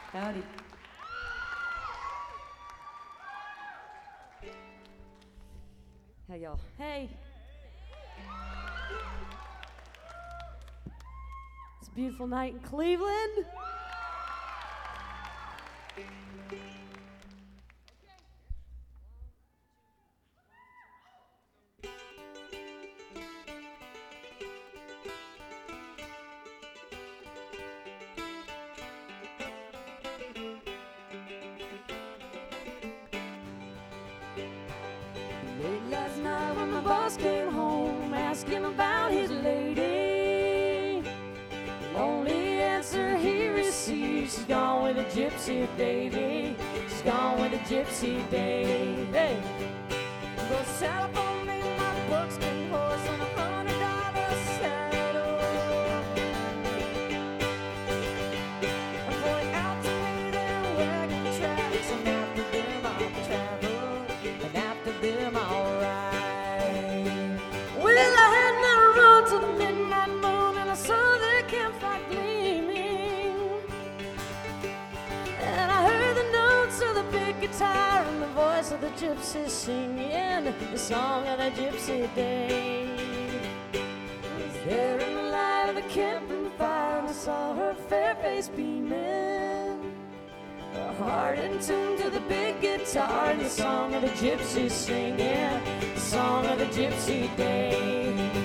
Howdy. Hey, y'all. Hey. It's a beautiful night in Cleveland. Late last night when the boss came home asking about his lady, the only answer he received, she's gone with a gypsy Davy. She's gone with a gypsy Davy. Go saddle for me my buckskin horse and $100 saddle. I'm going out to meet them wagon tracks, and after them I'll travel, and after them I'll ride. Well, I had never run till the midnight moon, and I saw their campfire gleaming, and I heard the notes of the big guitar and the voice of the gypsy singing the song of the gypsy day. Was there in the light of the campfire, and I saw her fair face beaming, her heart in tune to the big guitar and the song of the gypsy singing the song of the gypsy day.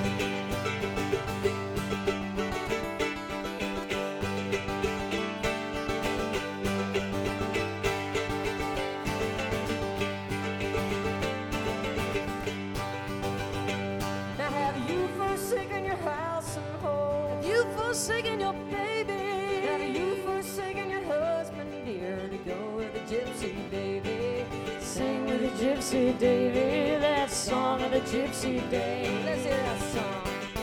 Forsaken your house and home, have you forsaken your baby, have you forsaken your husband dear to go with the gypsy Davy? Sing with the gypsy Davy, that song of the gypsy day. Let's hear that song.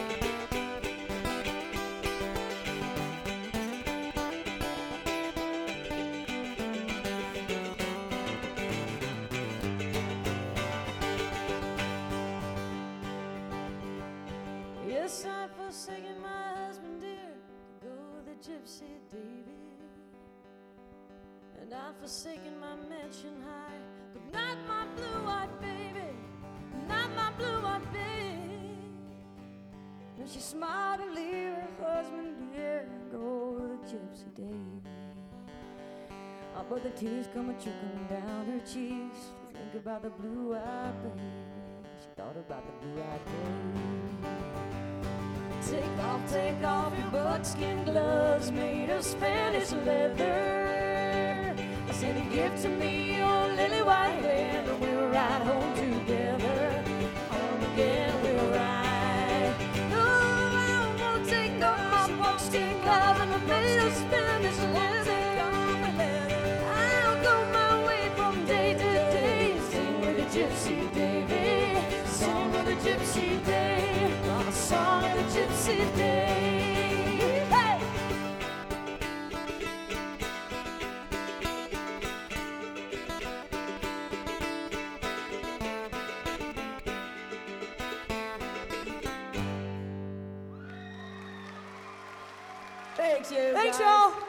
Yes, I've forsaken my husband dear to go with the gypsy Davy, and I've forsaken my mansion high, but not my blue-eyed baby, not my blue-eyed baby. And she smiled to leave her husband dear and go with the gypsy Davy. Oh, but the tears come a-trickling down her cheeks to think about the blue-eyed baby. She thought about the blue-eyed baby. Take off your buckskin gloves made of Spanish leather. I said, give to me your lily white hair, and we'll ride home together. Home again we'll ride. No, I won't take off my buckskin gloves and I'm made of Spanish leather. I'll go my way from day to day, sing with the gypsy Davy, song of the gypsy day. A song of the gypsy day. Hey! Thanks, you. Thanks, y'all.